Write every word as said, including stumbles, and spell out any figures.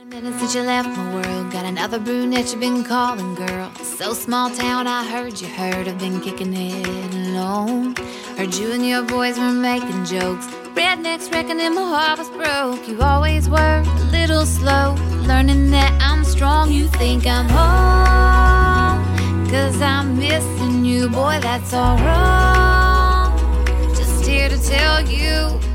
Minutes since you left my world, got another brunette you've been calling, girl. So small town, I heard you heard. I've been kicking it alone. Heard you and your boys were making jokes. Rednecks reckoning my heart was broke. You always were a little slow, learning that I'm strong. You think I'm home, cause I'm missing you, boy, that's all wrong. Just here to tell you